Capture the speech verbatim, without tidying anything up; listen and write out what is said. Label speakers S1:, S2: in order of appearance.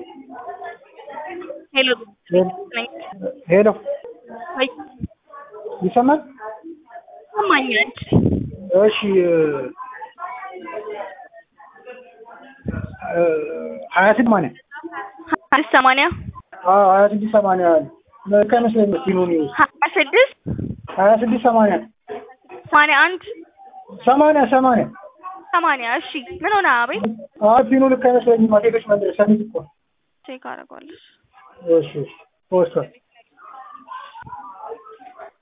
S1: ሄሎ
S2: ሄሎ
S1: ወይ
S2: ይሰማል?
S1: ሰማኛል።
S2: እሺ ሀያ ሰማንያ
S1: ሀያ ሰማንያ
S2: አዎ ሀያ ስድስት ሰማንያ ከመስለኝ ፊኑኒ
S1: ሀያ ስድስት
S2: ሀያ ስድስት ሰማንያ
S1: ሰማንያ አንድ
S2: ሰማንያ ሰማንያ
S1: ሰማንያ እሺ ምን ሆነ አቤት?
S2: አዎ ፊኑ ልክ አይመስለኝም። ማቴሪያሎች መንደር ሰሚት እኮ
S1: ቼክ አደርጋለሁ።
S2: እሺ ፖስት